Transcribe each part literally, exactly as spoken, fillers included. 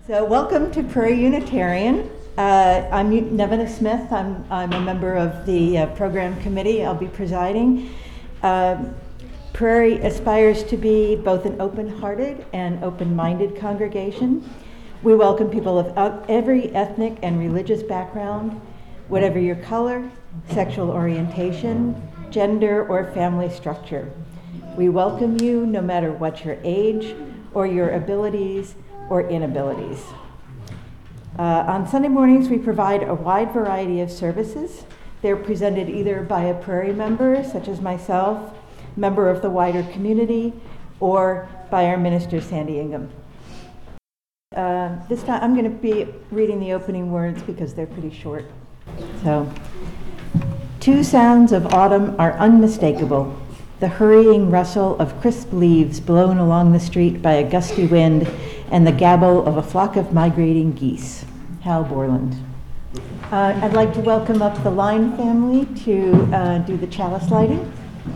So welcome to Prairie Unitarian. Uh, I'm Nevena Smith. I'm, I'm a member of the uh, program committee. I'll be presiding. Uh, Prairie aspires to be both an open-hearted and open-minded congregation. We welcome people of every ethnic and religious background, whatever your color, sexual orientation, gender, or family structure. We welcome you no matter what your age or your abilities or inabilities. Uh, on Sunday mornings, we provide a wide variety of services. They're presented either by a Prairie member, such as myself, member of the wider community, or by our minister, Sandy Ingham. Uh, this time, I'm going to be reading the opening words because they're pretty short. So, two sounds of autumn are unmistakable. The hurrying rustle of crisp leaves blown along the street by a gusty wind, and the gabble of a flock of migrating geese. Hal Borland. Uh, I'd like to welcome up the Line family to uh, do the chalice lighting.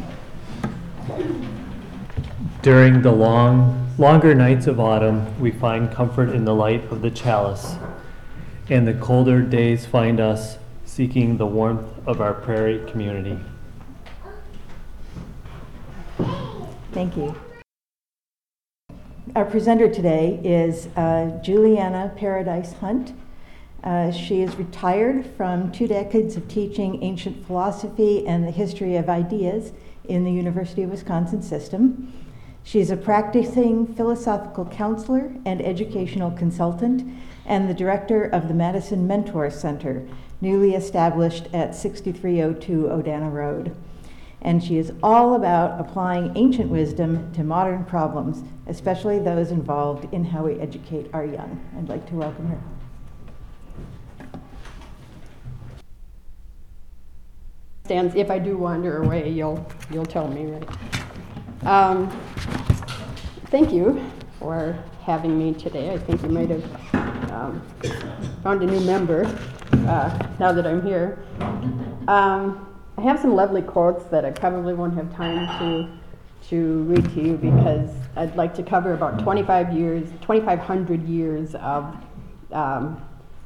During the long, longer nights of autumn, we find comfort in the light of the chalice, and the colder days find us seeking the warmth of our Prairie community. Thank you. Our presenter today is uh, Juliana Paradise Hunt. Uh, she is retired from two decades of teaching ancient philosophy and the history of ideas in the University of Wisconsin system. She's a practicing philosophical counselor and educational consultant and the director of the Madison Mentor Center, newly established at sixty-three oh two Odana Road. And she is all about applying ancient wisdom to modern problems, especially those involved in how we educate our young. I'd like to welcome her. Stands, if I do wander away, you'll you'll tell me, right? Um, thank you for having me today. I think you might have um, found a new member uh, now that I'm here. Um, I have some lovely quotes that I probably won't have time to to read to you because I'd like to cover about twenty-five years, twenty-five hundred years of um,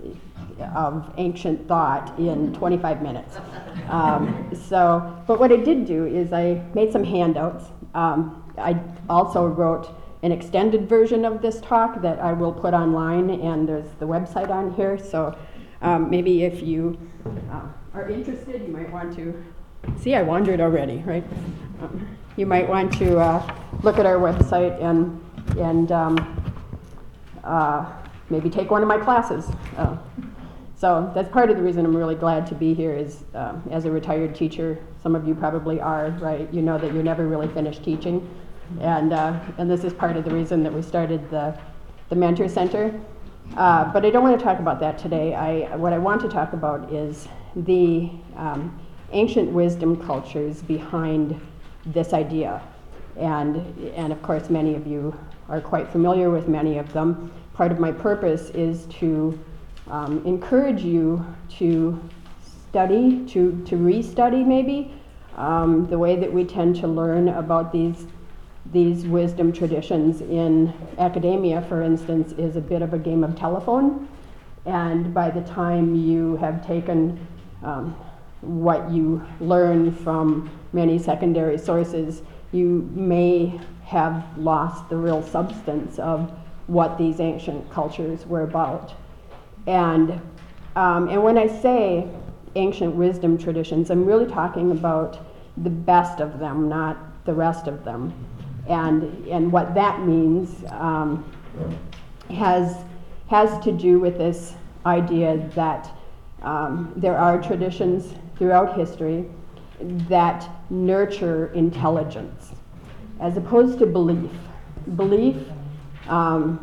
of ancient thought in twenty-five minutes. Um, so, but what I did do is I made some handouts. Um, I also wrote an extended version of this talk that I will put online, and there's the website on here. So um, maybe if you uh, are interested, you might want to, see I wandered already, right? Um, you might want to uh, look at our website and, and um, uh, maybe take one of my classes. Uh, so that's part of the reason I'm really glad to be here is uh, as a retired teacher, some of you probably are, right? You know that you're never really finished teaching. And, uh, and this is part of the reason that we started the, the Mentor Center. Uh, but I don't want to talk about that today. I, what I want to talk about is the um, ancient wisdom cultures behind this idea. And, and of course, many of you are quite familiar with many of them. Part of my purpose is to um, encourage you to study, to, to re-study maybe, um, the way that we tend to learn about these These wisdom traditions in academia, for instance, is a bit of a game of telephone. And by the time you have taken um, what you learn from many secondary sources, you may have lost the real substance of what these ancient cultures were about. And, um, and when I say ancient wisdom traditions, I'm really talking about the best of them, not the rest of them. And and what that means um, has has to do with this idea that um, there are traditions throughout history that nurture intelligence, as opposed to belief. Belief um,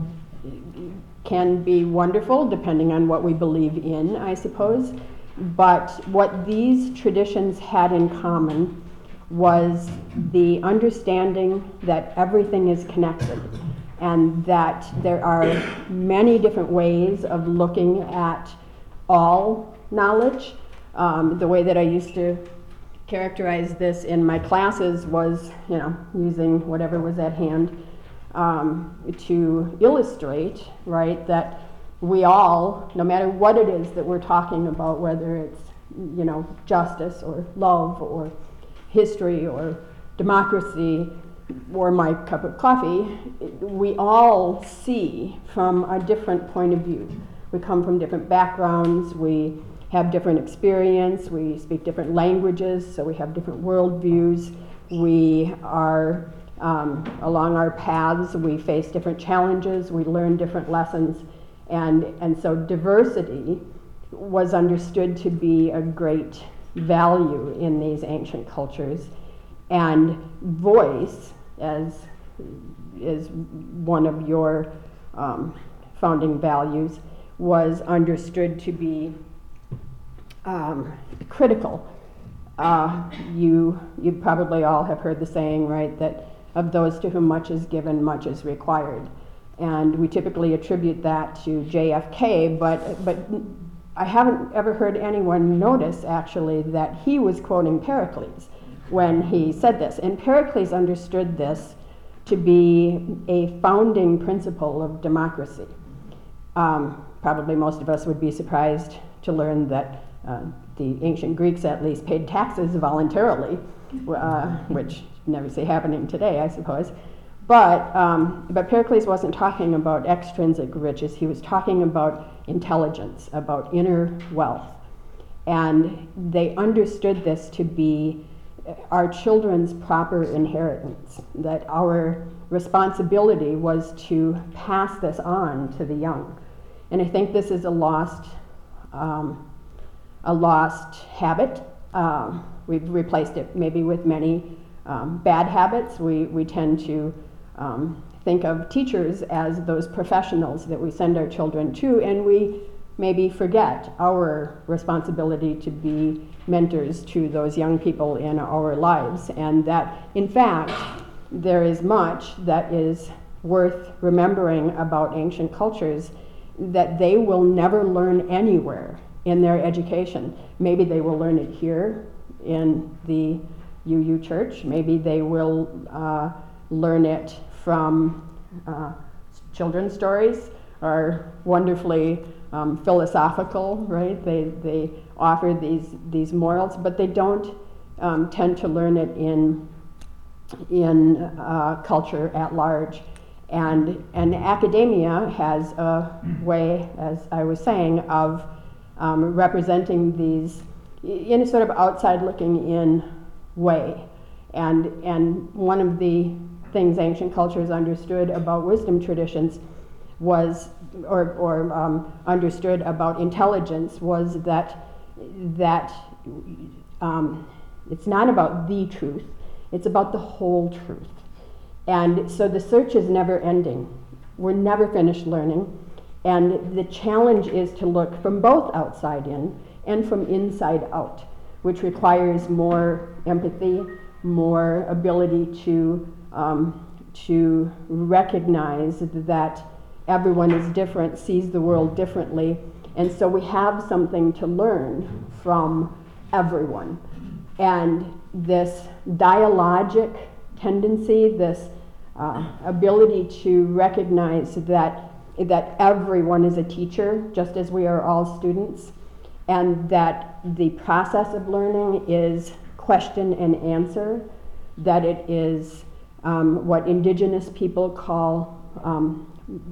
can be wonderful depending on what we believe in, I suppose. But what these traditions had in common was the understanding that everything is connected and that there are many different ways of looking at all knowledge. Um, the way that I used to characterize this in my classes was, you know, using whatever was at hand. um, to illustrate, right, that we all, no matter what it is that we're talking about, whether it's, you know, justice or love or history or democracy or my cup of coffee, we all see from a different point of view. We come from different backgrounds, we have different experience, we speak different languages, so we have different worldviews. We are, um, along our paths, we face different challenges, we learn different lessons, and, and so diversity was understood to be a great value in these ancient cultures. And voice, as is one of your um, founding values, was understood to be um, critical. Uh, you, you probably all have heard the saying, right, that of those to whom much is given, much is required. And we typically attribute that to J F K, but, but I haven't ever heard anyone notice, actually, that he was quoting Pericles when he said this. And Pericles understood this to be a founding principle of democracy. Um, probably most of us would be surprised to learn that uh, the ancient Greeks, at least, paid taxes voluntarily, uh, which you never see happening today, I suppose. But, um, but Pericles wasn't talking about extrinsic riches. He was talking about intelligence, about inner wealth. And they understood this to be our children's proper inheritance, that our responsibility was to pass this on to the young. And I think this is a lost, um, a lost habit. Um, we've replaced it maybe with many um, bad habits. We, we tend to um, think of teachers as those professionals that we send our children to, and we maybe forget our responsibility to be mentors to those young people in our lives, and that, in fact, there is much that is worth remembering about ancient cultures that they will never learn anywhere in their education. Maybe they will learn it here in the U U Church. Maybe they will uh, learn it from uh, children's stories, are wonderfully um, philosophical, right? They, they offer these, these morals, but they don't um, tend to learn it in, in uh, culture at large. And, and academia has a way, as I was saying, of um, representing these in a sort of outside looking in way. And, and one of the things ancient cultures understood about wisdom traditions was, or, or um, understood about intelligence, was that, that um, it's not about the truth, it's about the whole truth. And so the search is never ending. We're never finished learning. And the challenge is to look from both outside in and from inside out, which requires more empathy, more ability to, um, to recognize that everyone is different, sees the world differently. And so we have something to learn from everyone. And this dialogic tendency, this uh, ability to recognize that, that everyone is a teacher, just as we are all students, and that the process of learning is question and answer, that it is um, what indigenous people call um,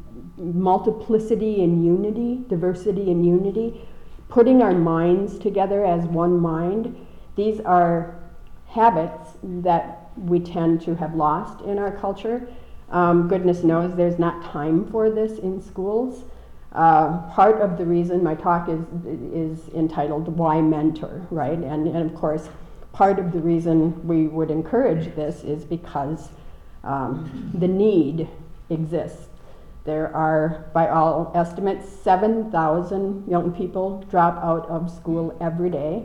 multiplicity and unity, diversity and unity, putting our minds together as one mind. These are habits that we tend to have lost in our culture. Um, goodness knows there's not time for this in schools. Uh, part of the reason my talk is, is entitled Why Mentor, right? And, and of course, part of the reason we would encourage this is because um, the need exists. There are, by all estimates, seven thousand young people drop out of school every day.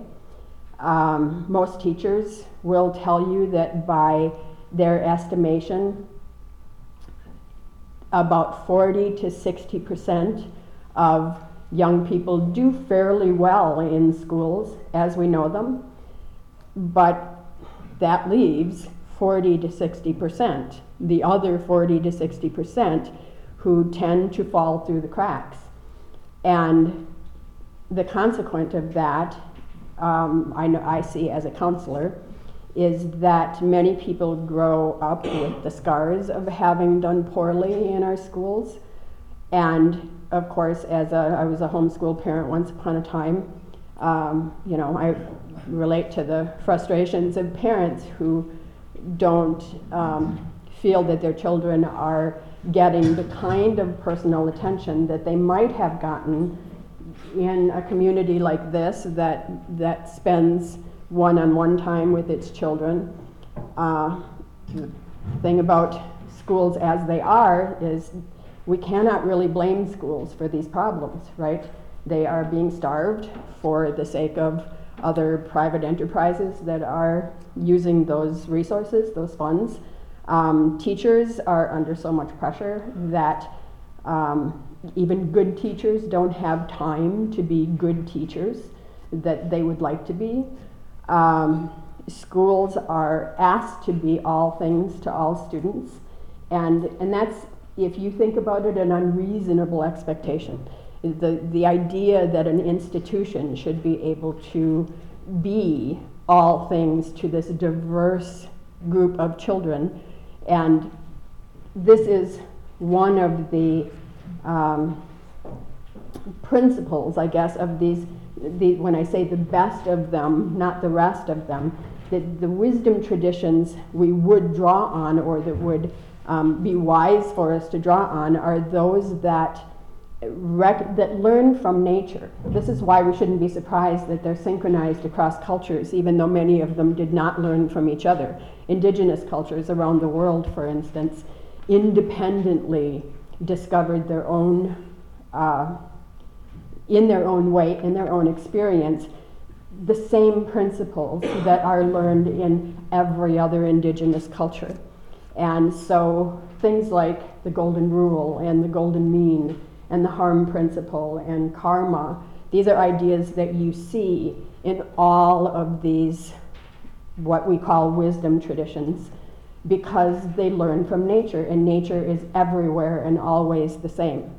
Um, most teachers will tell you that by their estimation, about forty to sixty percent of young people do fairly well in schools as we know them, but that leaves forty to sixty percent, the other forty to sixty percent who tend to fall through the cracks. And the consequence of that, um, I, know, I see as a counselor, is that many people grow up with the scars of having done poorly in our schools. And of course, as a, I was a homeschool parent once upon a time, um, you know, I relate to the frustrations of parents who don't um, feel that their children are getting the kind of personal attention that they might have gotten in a community like this that that spends one-on-one time with its children. Uh, the thing about schools as they are is we cannot really blame schools for these problems, right? They are being starved for the sake of other private enterprises that are using those resources, those funds. Um, teachers are under so much pressure that um, even good teachers don't have time to be good teachers that they would like to be. Um, schools are asked to be all things to all students, and and that's, if you think about it, an unreasonable expectation. The, the idea that an institution should be able to be all things to this diverse group of children. And this is one of the um, principles, I guess, of these, the, when I say the best of them, not the rest of them, that the wisdom traditions we would draw on, or that would um, be wise for us to draw on, are those that Rec- that learn from nature. This is why we shouldn't be surprised that they're synchronized across cultures, even though many of them did not learn from each other. Indigenous cultures around the world, for instance, independently discovered their own, uh, in their own way, in their own experience, the same principles that are learned in every other indigenous culture. And so things like the golden rule and the golden mean and the harm principle and karma, these are ideas that you see in all of these, what we call wisdom traditions, because they learn from nature, and nature is everywhere and always the same.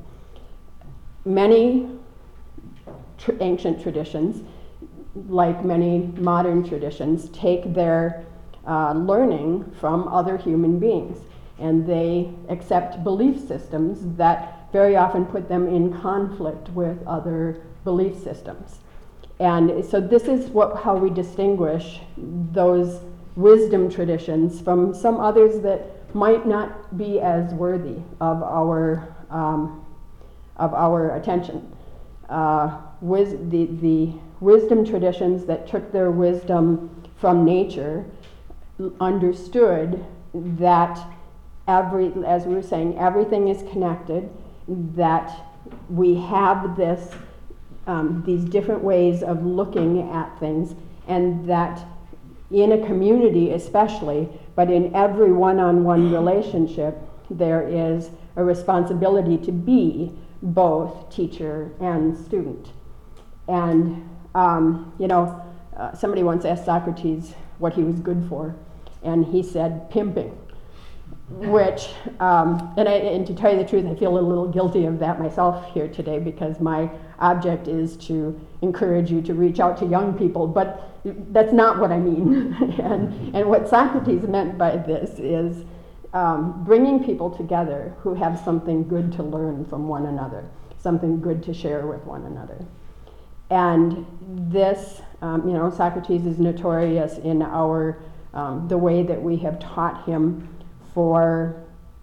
Many tr- ancient traditions, like many modern traditions, take their uh, learning from other human beings, and they accept belief systems that very often put them in conflict with other belief systems. And so this is what, how we distinguish those wisdom traditions from some others that might not be as worthy of our, um, of our attention. Uh, wis- the, the wisdom traditions that took their wisdom from nature understood that every, as we were saying, everything is connected, that we have this, um, these different ways of looking at things, and that in a community especially, but in every one-on-one relationship, there is a responsibility to be both teacher and student. And, um, you know, uh, somebody once asked Socrates what he was good for, and he said, pimping. Which, um, and, I, and to tell you the truth, I feel a little guilty of that myself here today, because my object is to encourage you to reach out to young people, but that's not what I mean. and, and what Socrates meant by this is um, bringing people together who have something good to learn from one another, something good to share with one another. And this, um, you know, Socrates is notorious in our, um, the way that we have taught him for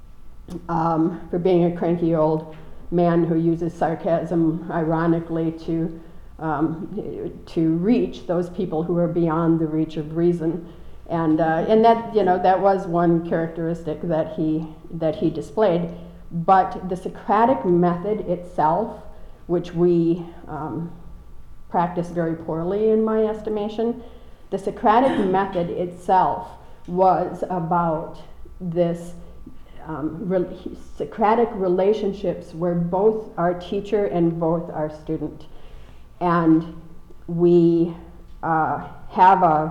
um, for being a cranky old man who uses sarcasm, ironically, to um, to reach those people who are beyond the reach of reason, and uh, and that, you know, that was one characteristic that he that he displayed. But the Socratic method itself, which we um, practice very poorly in my estimation, the Socratic method itself was about this um, re- Socratic relationships where both our teacher and both our student. And we uh, have a,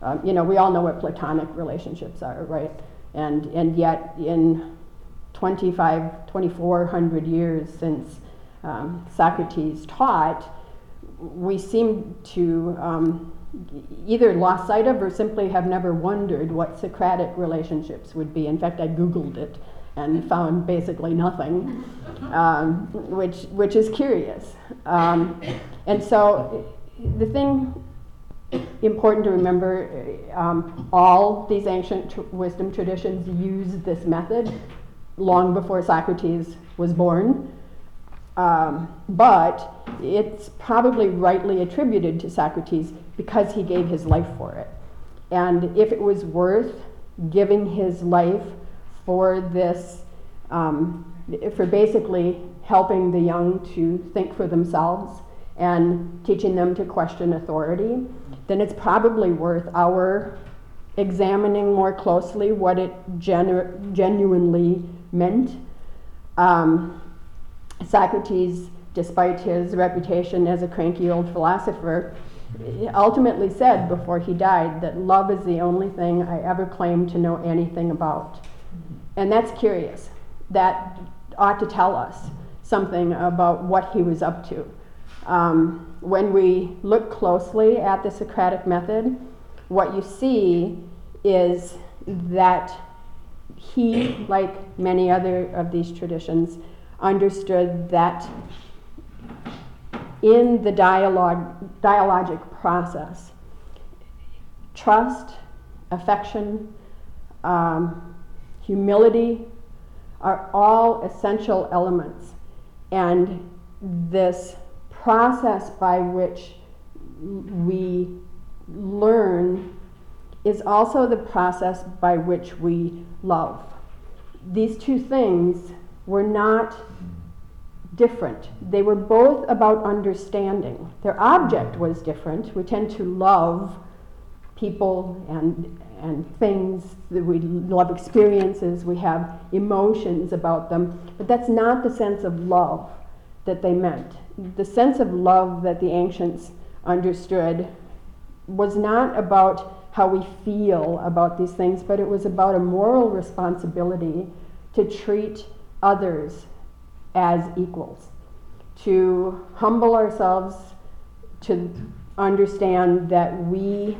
Um, you know, we all know what platonic relationships are, right? And, and yet in twenty-five, twenty-four hundred years since um, Socrates taught, we seem to um, either lost sight of or simply have never wondered what Socratic relationships would be. In fact, I Googled it and found basically nothing, um, which, which is curious. Um, and so the thing important to remember, um, all these ancient tr- wisdom traditions use this method long before Socrates was born. Um, but it's probably rightly attributed to Socrates because he gave his life for it. And if it was worth giving his life for this, um, for basically helping the young to think for themselves and teaching them to question authority, then it's probably worth our examining more closely what it genu- genuinely meant. Um, Socrates, despite his reputation as a cranky old philosopher, ultimately said before he died that love is the only thing I ever claimed to know anything about. And that's curious. That ought to tell us something about what he was up to. Um, when we look closely at the Socratic method, what you see is that he, like many other of these traditions, understood that in the dialogue, dialogic process, trust, affection, um, humility are all essential elements. And this process by which we learn is also the process by which we love. These two things were not different. They were both about understanding. Their object was different. We tend to love people and and things, that we love experiences, we have emotions about them, but that's not the sense of love that they meant. The sense of love that the ancients understood was not about how we feel about these things, but it was about a moral responsibility to treat others as equals, to humble ourselves, to understand that we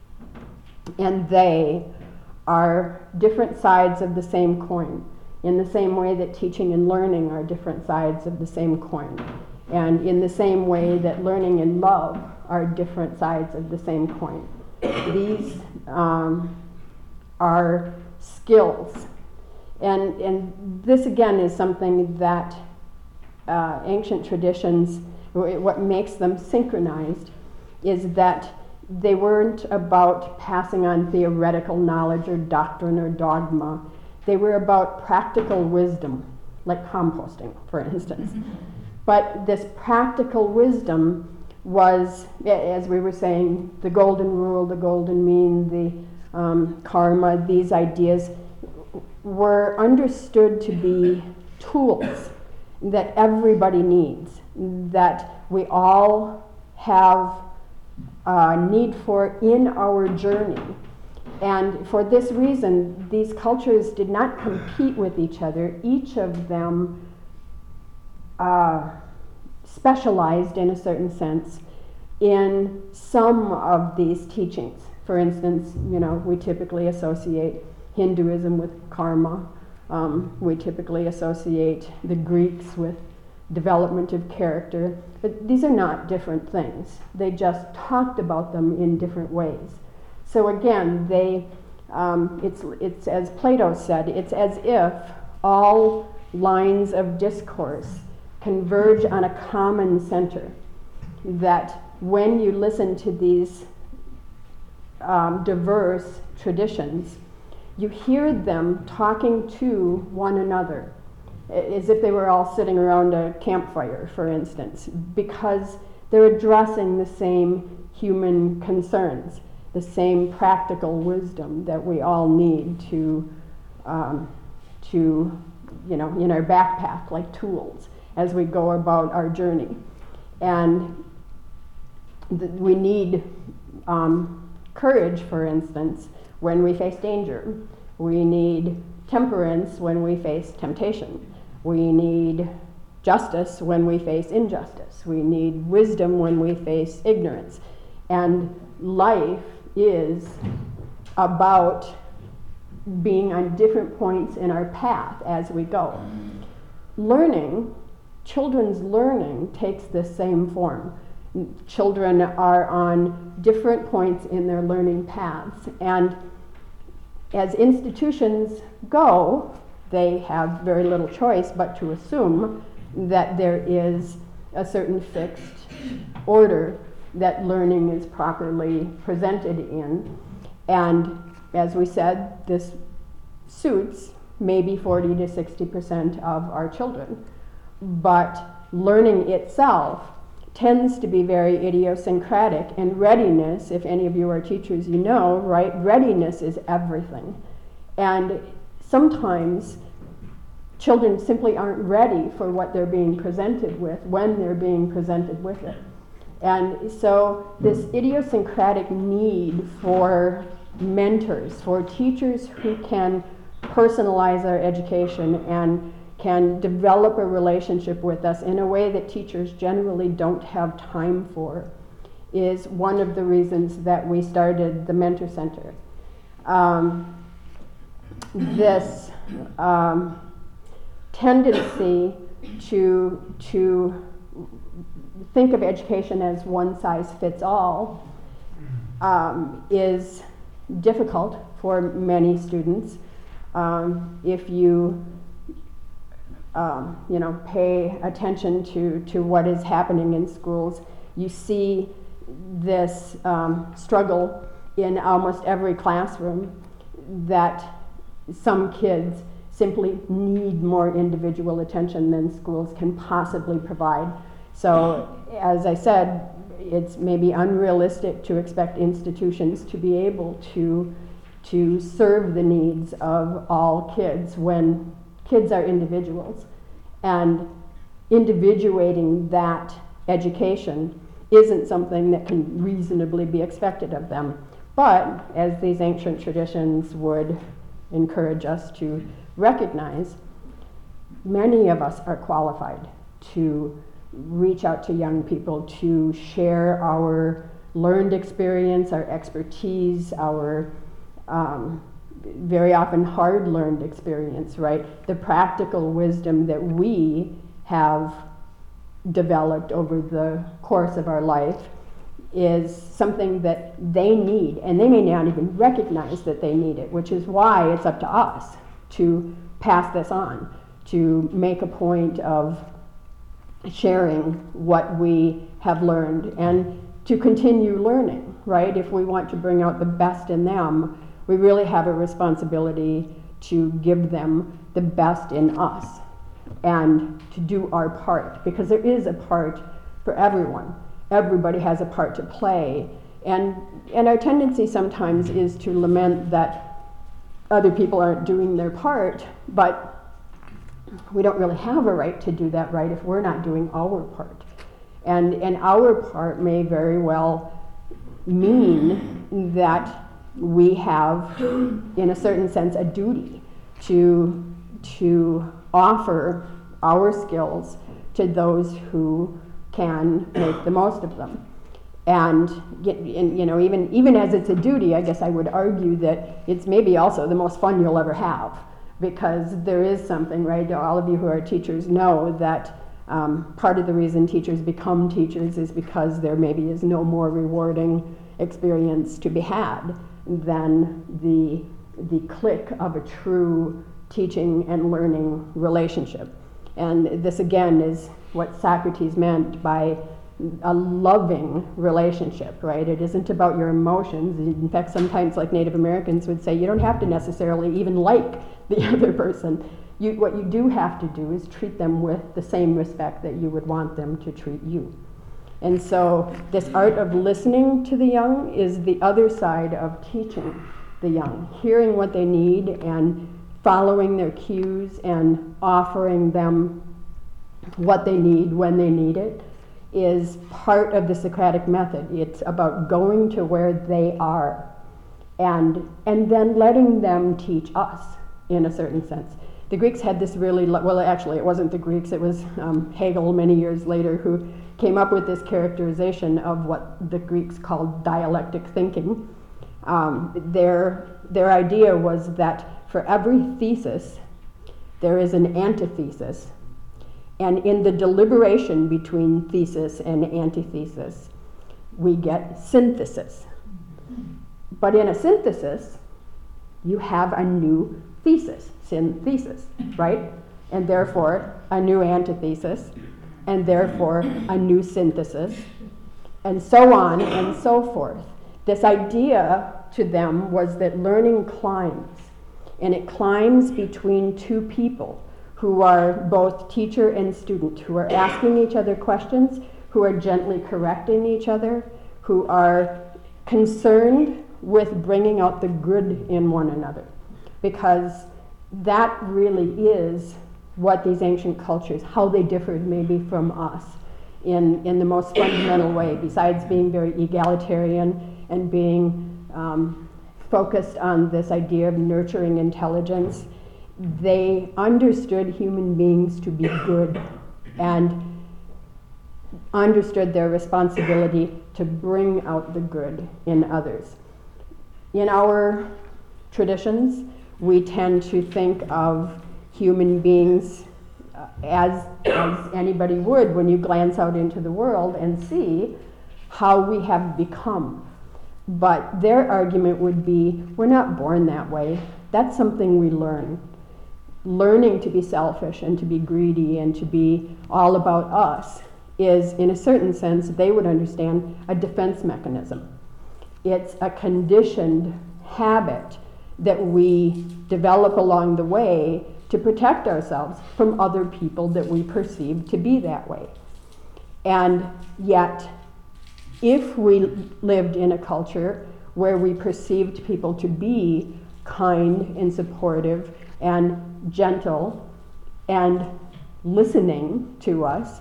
and they are different sides of the same coin, in the same way that teaching and learning are different sides of the same coin, and in the same way that learning and love are different sides of the same coin. These um, are skills. And, and this again is something that uh, ancient traditions, what makes them synchronized is that they weren't about passing on theoretical knowledge or doctrine or dogma. They were about practical wisdom, like composting, for instance. But this practical wisdom was, as we were saying, the golden rule, the golden mean, the um, karma, these ideas were understood to be tools that everybody needs, that we all have a need for in our journey. And for this reason, these cultures did not compete with each other. Each of them uh, specialized in a certain sense in some of these teachings. For instance, you know, we typically associate Hinduism with karma. Um, we typically associate the Greeks with development of character. But these are not different things. They just talked about them in different ways. So again, they, um, it's, it's as Plato said, it's as if all lines of discourse converge on a common center. That when you listen to these um, diverse traditions, you hear them talking to one another, as if they were all sitting around a campfire, for instance, because they're addressing the same human concerns, the same practical wisdom that we all need to, um, to, you know, in our backpack, like tools, as we go about our journey. And th- we need um, courage, for instance, when we face danger. We need temperance when we face temptation. We need justice when we face injustice. We need wisdom when we face ignorance. And life is about being on different points in our path as we go. Learning, children's learning takes the same form. Children are on different points in their learning paths, and as institutions go, they have very little choice but to assume that there is a certain fixed order that learning is properly presented in. And as we said, this suits maybe forty to sixty percent of our children. But learning itself tends to be very idiosyncratic, and readiness, if any of you are teachers, you know, right? Readiness is everything. And sometimes children simply aren't ready for what they're being presented with when they're being presented with it. And so this idiosyncratic need for mentors, for teachers who can personalize our education and can develop a relationship with us in a way that teachers generally don't have time for, is one of the reasons that we started the Mentor Center. Um, this um, tendency to, to think of education as one size fits all um, is difficult for many students. Um, if you Um, you know, pay attention to, to what is happening in schools, you see this um, struggle in almost every classroom, that some kids simply need more individual attention than schools can possibly provide. So, as I said, it's maybe unrealistic to expect institutions to be able to, to serve the needs of all kids when kids are individuals, and individuating that education isn't something that can reasonably be expected of them. But as these ancient traditions would encourage us to recognize, many of us are qualified to reach out to young people, to share our learned experience, our expertise, our um, very often hard-learned experience, right? The practical wisdom that we have developed over the course of our life is something that they need, and they may not even recognize that they need it, which is why it's up to us to pass this on, to make a point of sharing what we have learned and to continue learning, right? If we want to bring out the best in them, we really have a responsibility to give them the best in us and to do our part, because there is a part for everyone. Everybody has a part to play. And, and our tendency sometimes is to lament that other people aren't doing their part, but we don't really have a right to do that right if we're not doing our part. And, and our part may very well mean that we have, in a certain sense, a duty to, to offer our skills to those who can make the most of them. And, and you know, even, even as it's a duty, I guess I would argue that it's maybe also the most fun you'll ever have, because there is something, right? All of you who are teachers know that um, part of the reason teachers become teachers is because there maybe is no more rewarding experience to be had than the, the click of a true teaching and learning relationship. And this again is what Socrates meant by a loving relationship, right? It isn't about your emotions. In fact, sometimes, like Native Americans would say, you don't have to necessarily even like the other person. You, what you do have to do is treat them with the same respect that you would want them to treat you. And so this art of listening to the young is the other side of teaching the young, hearing what they need and following their cues and offering them what they need when they need it is part of the Socratic method. It's about going to where they are and, and then letting them teach us in a certain sense. The Greeks had this really, well, actually, it wasn't the Greeks, it was um, Hegel many years later who came up with this characterization of what the Greeks called dialectic thinking. Um, their, their idea was that for every thesis, there is an antithesis. And in the deliberation between thesis and antithesis, we get synthesis. But in a synthesis, you have a new thesis, synthesis, right? And therefore, a new antithesis, and therefore, a new synthesis, and so on and so forth. This idea to them was that learning climbs, and it climbs between two people who are both teacher and student, who are asking each other questions, who are gently correcting each other, who are concerned with bringing out the good in one another. Because that really is what these ancient cultures, how they differed maybe from us in, in the most fundamental way, besides being very egalitarian and being um, focused on this idea of nurturing intelligence. They understood human beings to be good and understood their responsibility to bring out the good in others. In our traditions, we tend to think of human beings uh, as, as anybody would when you glance out into the world and see how we have become. But their argument would be, we're not born that way. That's something we learn. Learning to be selfish and to be greedy and to be all about us is, in a certain sense, they would understand, a defense mechanism. It's a conditioned habit that we develop along the way to protect ourselves from other people that we perceive to be that way. And yet, if we lived in a culture where we perceived people to be kind and supportive and gentle and listening to us,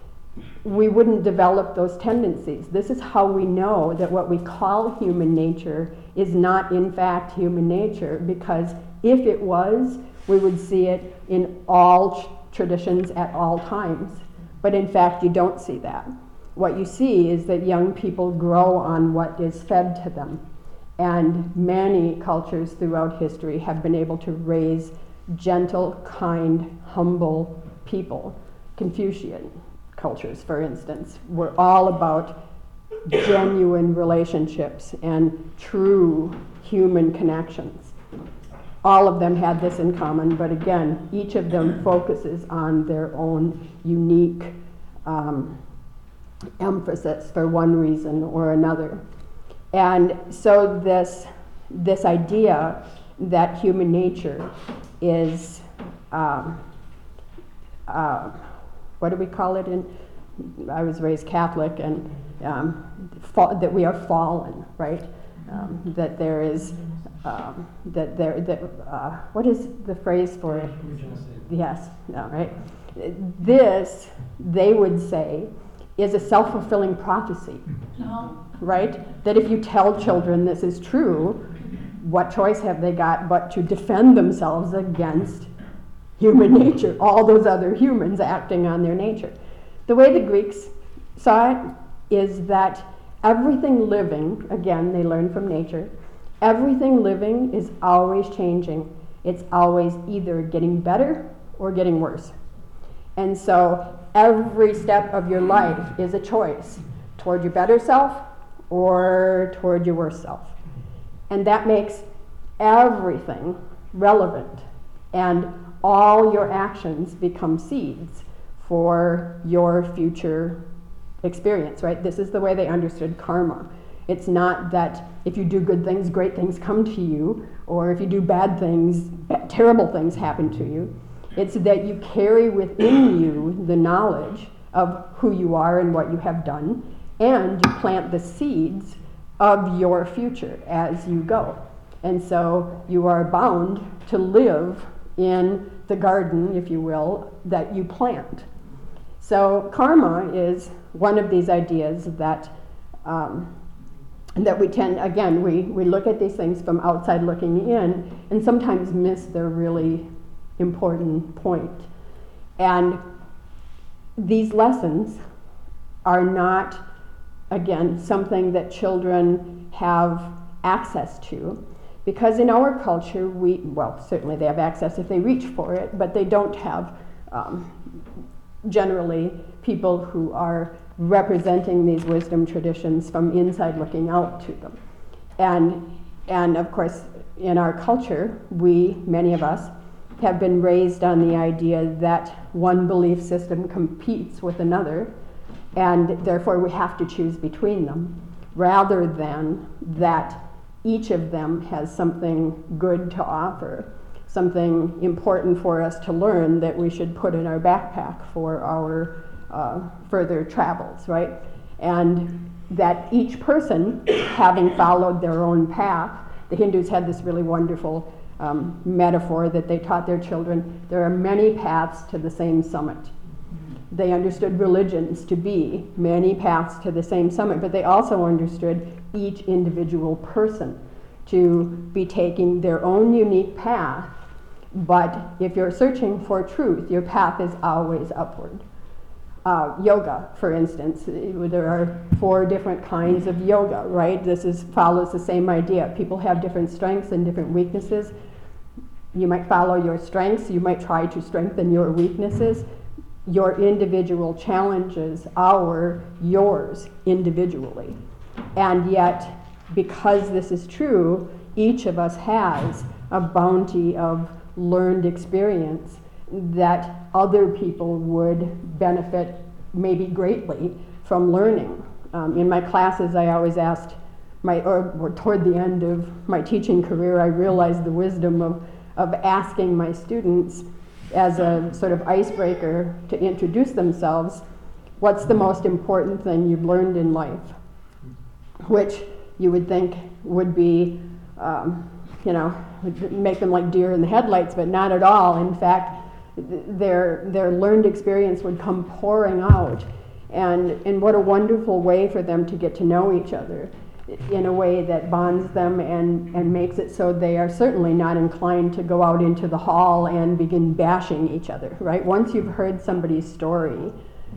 we wouldn't develop those tendencies. This is how we know that what we call human nature is not in fact human nature, because if it was, we would see it in all traditions at all times. But in fact, you don't see that. What you see is that young people grow on what is fed to them. And many cultures throughout history have been able to raise gentle, kind, humble people. Confucian cultures, for instance, were all about genuine relationships and true human connections. All of them had this in common, but again, each of them focuses on their own unique um, emphasis for one reason or another. And so this, this idea that human nature is, um, uh, what do we call it in, I was raised Catholic, and um, fa- that we are fallen, right? Um, that there is, um, that there, that, uh, what is the phrase for it? Yes, no, right? This, they would say, is a self-fulfilling prophecy, no. Right? That if you tell children this is true, what choice have they got but to defend themselves against human nature, all those other humans acting on their nature. The way the Greeks saw it is that everything living, again, they learn from nature, everything living is always changing. It's always either getting better or getting worse. And so every step of your life is a choice toward your better self or toward your worse self. And that makes everything relevant, and all your actions become seeds for your future experience, right? This is the way they understood karma. It's not that if you do good things, great things come to you, or if you do bad things, bad, terrible things happen to you. It's that you carry within you the knowledge of who you are and what you have done, and you plant the seeds of your future as you go. And so you are bound to live in the garden, if you will, that you plant. So karma is one of these ideas that um, that we tend, again, we, we look at these things from outside looking in and sometimes miss their really important point. And these lessons are not, again, something that children have access to, because in our culture, we, well, certainly they have access if they reach for it, but they don't have um, generally people who are representing these wisdom traditions from inside looking out to them. And, and of course, in our culture, we, many of us, have been raised on the idea that one belief system competes with another, and therefore we have to choose between them, rather than that each of them has something good to offer, something important for us to learn that we should put in our backpack for our uh, further travels, right? And that each person, having followed their own path, the Hindus had this really wonderful um, metaphor that they taught their children, there are many paths to the same summit. They understood religions to be many paths to the same summit, but they also understood each individual person to be taking their own unique path. But if you're searching for truth, your path is always upward. Uh, yoga, for instance, there are four different kinds of yoga, right? This is, follows the same idea. People have different strengths and different weaknesses. You might follow your strengths, you might try to strengthen your weaknesses. Your individual challenges are yours individually. And yet, because this is true, each of us has a bounty of learned experience that other people would benefit maybe greatly from learning. Um, in my classes, I always asked, my, or, or toward the end of my teaching career, I realized the wisdom of, of asking my students as a sort of icebreaker to introduce themselves, what's the most important thing you've learned in life? Which you would think would be, um, you know, would make them like deer in the headlights, but not at all. In fact, their their learned experience would come pouring out, and and what a wonderful way for them to get to know each other in a way that bonds them and, and makes it so they are certainly not inclined to go out into the hall and begin bashing each other, right? Once you've heard somebody's story,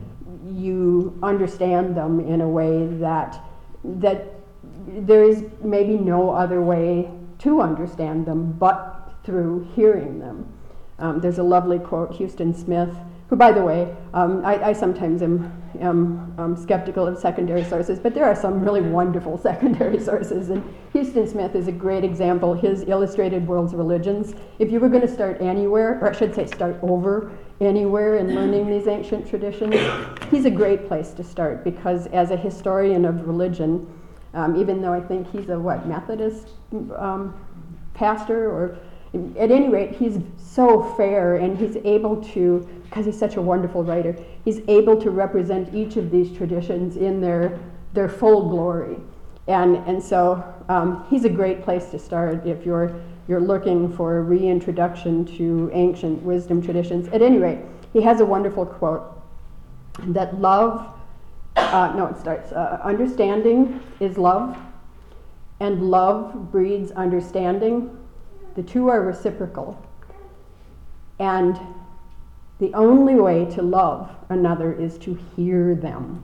you understand them in a way that that there is maybe no other way to understand them but through hearing them. Um, there's a lovely quote, Huston Smith, who, by the way, um, I, I sometimes am, am um, skeptical of secondary sources, but there are some really wonderful secondary sources, and Huston Smith is a great example. His Illustrated World's Religions, if you were going to start anywhere, or I should say start over anywhere in learning these ancient traditions, he's a great place to start, because as a historian of religion, um, even though I think he's a, what, Methodist um, pastor, or at any rate, he's so fair, and he's able to, because he's such a wonderful writer, he's able to represent each of these traditions in their their full glory. And and so um, he's a great place to start if you're you're looking for a reintroduction to ancient wisdom traditions. At any rate, he has a wonderful quote that love, uh, no, it starts, uh, understanding is love, and love breeds understanding. The two are reciprocal. And the only way to love another is to hear them.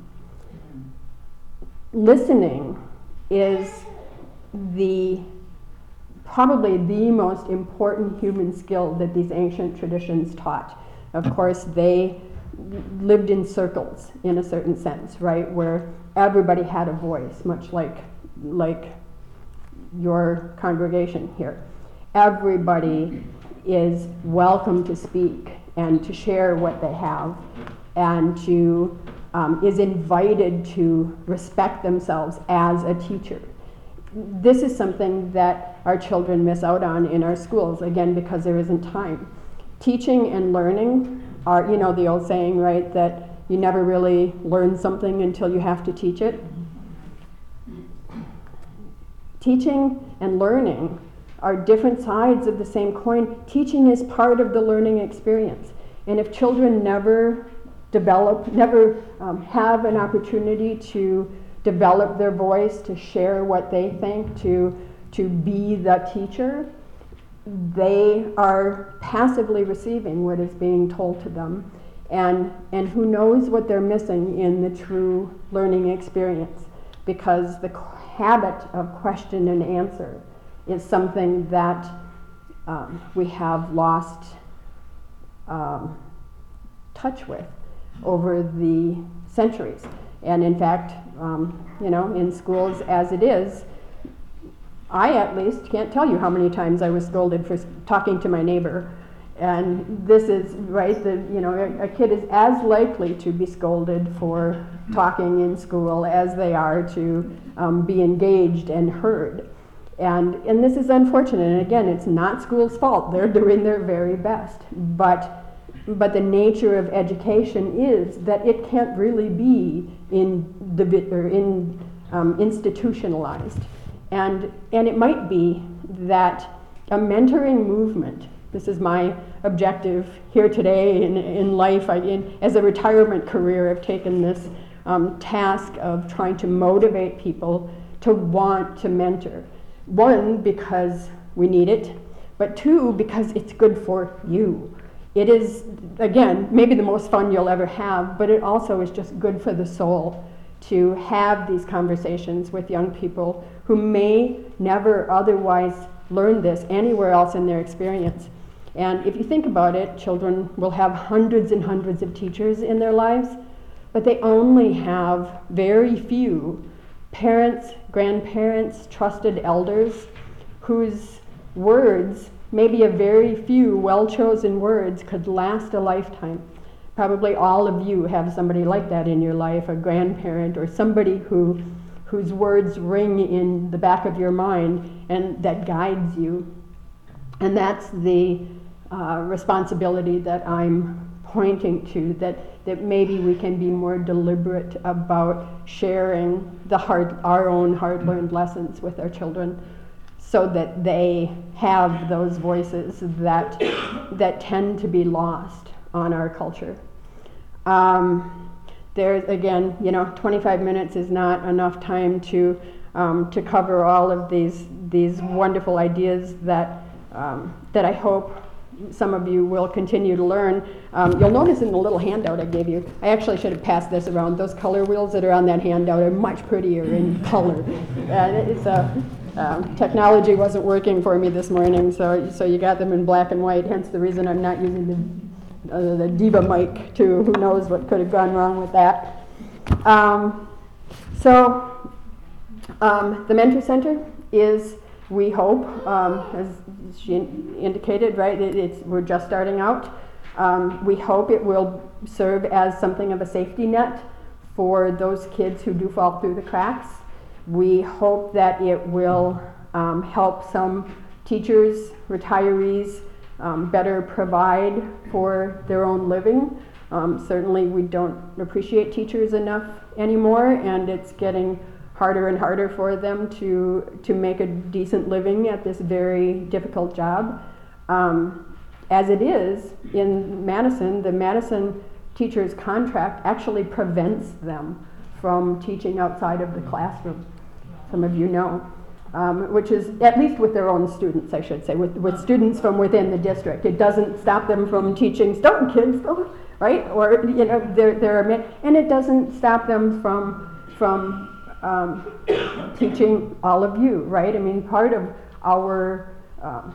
Listening is the probably the most important human skill that these ancient traditions taught. Of course, they lived in circles in a certain sense, right, where everybody had a voice, much like like your congregation here. Everybody is welcome to speak and to share what they have, and to um, is invited to respect themselves as a teacher. This is something that our children miss out on in our schools, again, because there isn't time. Teaching and learning are, you know, the old saying, right, that you never really learn something until you have to teach it. Teaching and learning are different sides of the same coin. Teaching is part of the learning experience. And if children never develop, never um, have an opportunity to develop their voice, to share what they think, to, to be the teacher, they are passively receiving what is being told to them. And, and who knows what they're missing in the true learning experience, because the habit of question and answer is something that um, we have lost um, touch with over the centuries. And in fact, um, you know, in schools as it is, I at least can't tell you how many times I was scolded for talking to my neighbor. And this is, right, the, you know, a, a kid is as likely to be scolded for talking in school as they are to um, be engaged and heard. And, and this is unfortunate, and again, it's not school's fault. They're doing their very best. But, but the nature of education is that it can't really be in, or in um, institutionalized. And, and it might be that a mentoring movement, this is my objective here today in, in life. I, in, as a retirement career, I've taken this um, task of trying to motivate people to want to mentor. One, because we need it, but two, because it's good for you. It is, again, maybe the most fun you'll ever have, but it also is just good for the soul to have these conversations with young people who may never otherwise learn this anywhere else in their experience. And if you think about it, children will have hundreds and hundreds of teachers in their lives, but they only have very few parents, grandparents, trusted elders whose words, maybe a very few well-chosen words, could last a lifetime. Probably all of you have somebody like that in your life, a grandparent or somebody who, whose words ring in the back of your mind and that guides you. And that's the uh, responsibility that I'm pointing to, that, that maybe we can be more deliberate about sharing the hard, our own hard-learned lessons with our children, so that they have those voices that, that tend to be lost on our culture. Um, there's, again, you know, twenty-five minutes is not enough time to, um, to cover all of these, these wonderful ideas that, um, that I hope some of you will continue to learn. Um, you'll notice in the little handout I gave you, I actually should have passed this around. Those color wheels that are on that handout are much prettier in color. And it's a, um, technology wasn't working for me this morning, so, so you got them in black and white, hence the reason I'm not using the Uh, the Diva mic too. Who knows what could have gone wrong with that. Um, so um, the Mentor Center is, we hope, um, as she in- indicated, right, it, it's, we're just starting out. Um, we hope it will serve as something of a safety net for those kids who do fall through the cracks. We hope that it will um, help some teachers, retirees, Um, better provide for their own living. Um, certainly we don't appreciate teachers enough anymore, and it's getting harder and harder for them to, to make a decent living at this very difficult job. Um, as it is, in Madison, the Madison teacher's contract actually prevents them from teaching outside of the classroom. Some of you know. Um, which is, at least with their own students, I should say, with, with students from within the district. It doesn't stop them from teaching Stoughton kids, right? Or, you know, there, there are, and it doesn't stop them from, from um, teaching all of you, right? I mean, part of our um,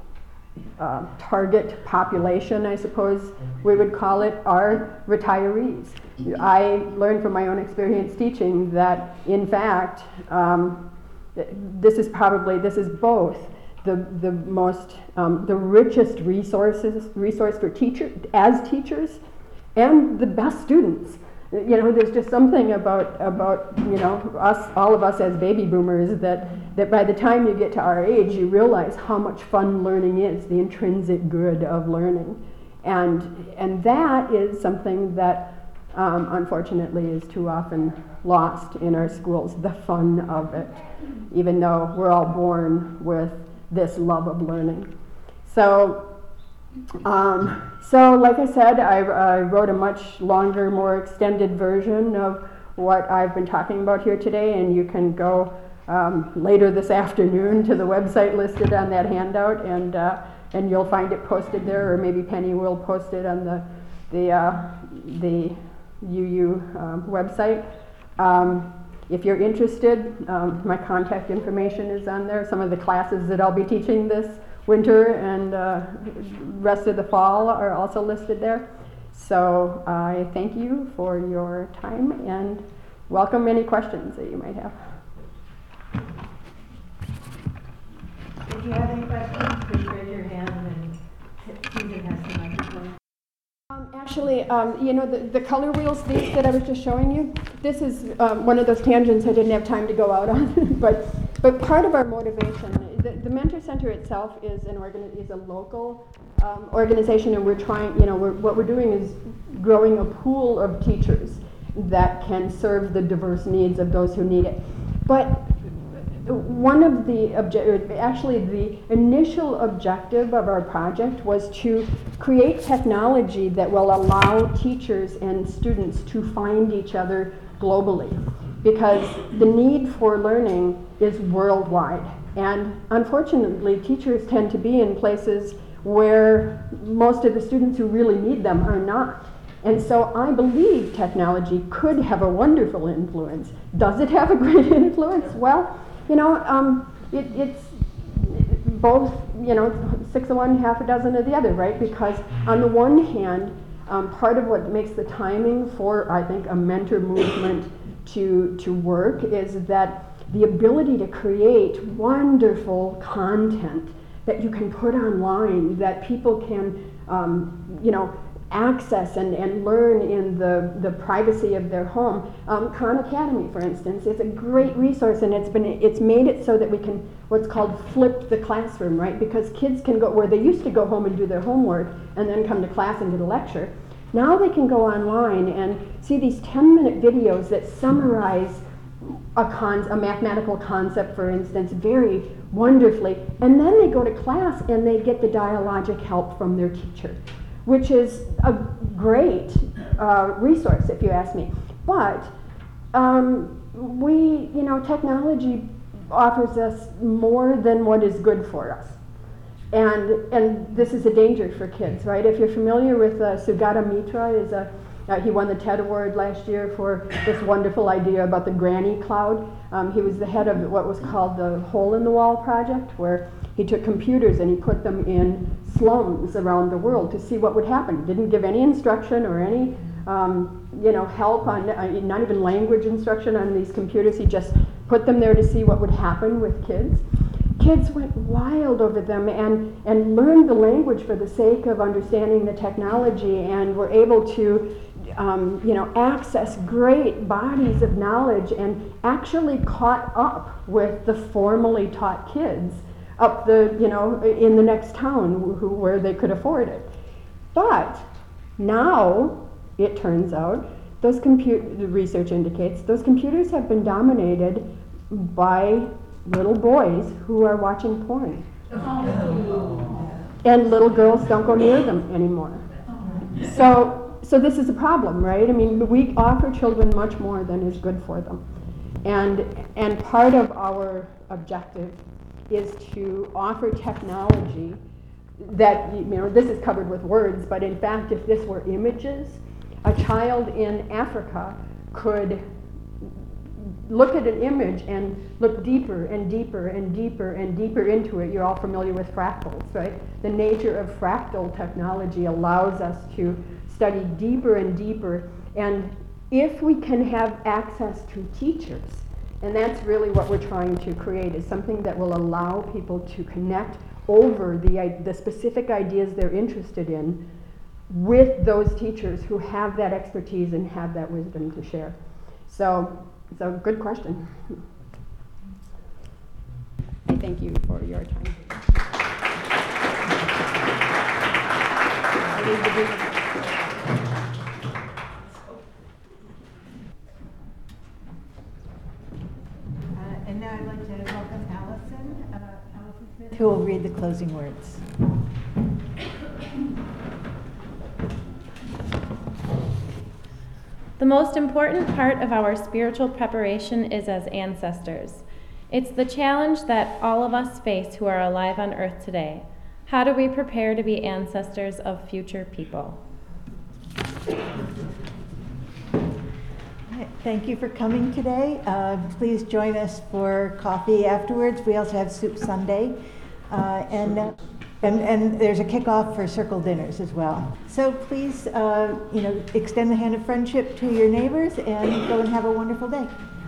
uh, target population, I suppose we would call it, are retirees. I learned from my own experience teaching that, in fact, um, this is probably, this is both the, the most, um, the richest resources, resource for teachers, as teachers, and the best students. You know, there's just something about, about, you know, us, all of us as baby boomers, that, that by the time you get to our age, you realize how much fun learning is, the intrinsic good of learning. And, and that is something that, um, unfortunately, is too often lost in our schools, the fun of it, even though we're all born with this love of learning. So Um, so, like I said, I, I wrote a much longer, more extended version of what I've been talking about here today, and you can go um, later this afternoon to the website listed on that handout, and uh, and you'll find it posted there, or maybe Penny will post it on the the uh, the U U um, website. Um, if you're interested, um, my contact information is on there. Some of the classes that I'll be teaching this winter and uh, rest of the fall are also listed there. So I thank you for your time and welcome any questions that you might have. If you have any questions, please raise your hand and Susan has the microphone. Um, actually, um, you know, the, the color wheels, these that I was just showing you, this is um, one of those tangents I didn't have time to go out on, but but part of our motivation, the, the Mentor Center itself is an organ, is a local um, organization, and we're trying, you know, we're, what we're doing is growing a pool of teachers that can serve the diverse needs of those who need it. But one of the object, actually the initial objective of our project was to create technology that will allow teachers and students to find each other globally, because the need for learning is worldwide, and unfortunately teachers tend to be in places where most of the students who really need them are not. And so I believe technology could have a wonderful influence. Does it have a great influence? Well, you know, um, it, it's both, you know, six of one, half a dozen of the other, right? Because on the one hand, um, part of what makes the timing for, I think, a mentor movement to, to work is that the ability to create wonderful content that you can put online, that people can, um, you know, access and, and learn in the, the privacy of their home. Um, Khan Academy, for instance, is a great resource, and it's been it's made it so that we can what's called flip the classroom, right? Because kids can go where they used to go home and do their homework and then come to class and do the lecture. Now they can go online and see these ten minute videos that summarize a, con- a mathematical concept, for instance, very wonderfully, and then they go to class and they get the dialogic help from their teacher, which is a great uh, resource, if you ask me. But um, we, you know, technology offers us more than what is good for us. And, and this is a danger for kids, right? If you're familiar with uh, Sugata Mitra, is a, uh, he won the TED Award last year for this wonderful idea about the granny cloud. Um, he was the head of what was called the Hole in the Wall project, where he took computers and he put them in slums around the world to see what would happen. He didn't give any instruction or any um, you know, help on, uh, not even language instruction on these computers. He just put them there to see what would happen with kids. Kids went wild over them and, and learned the language for the sake of understanding the technology, and were able to um, you know, access great bodies of knowledge, and actually caught up with the formally taught kids up the, you know, in the next town who, where they could afford it. But now, it turns out, those compu- the research indicates, those computers have been dominated by little boys who are watching porn. Oh. And little girls don't go near them anymore. So, so this is a problem, right? I mean, we offer children much more than is good for them. And, and part of our objective is to offer technology that, you know, this is covered with words, but in fact, if this were images, a child in Africa could look at an image and look deeper and deeper and deeper and deeper into it. You're all familiar with fractals, right? The nature of fractal technology allows us to study deeper and deeper. And if we can have access to teachers, and that's really what we're trying to create, is something that will allow people to connect over the, the specific ideas they're interested in with those teachers who have that expertise and have that wisdom to share. So, so good question. I thank you for your time. I leave the group. And now I'd like to welcome Allison, uh, Allison Smith, who will read the closing words. The most important part of our spiritual preparation is as ancestors. It's the challenge that all of us face who are alive on earth today. How do we prepare to be ancestors of future people? Thank you for coming today. Uh, please join us for coffee afterwards. We also have soup Sunday. Uh, and, uh, and, and there's a kickoff for circle dinners as well. So please, uh, you know, extend the hand of friendship to your neighbors and go and have a wonderful day.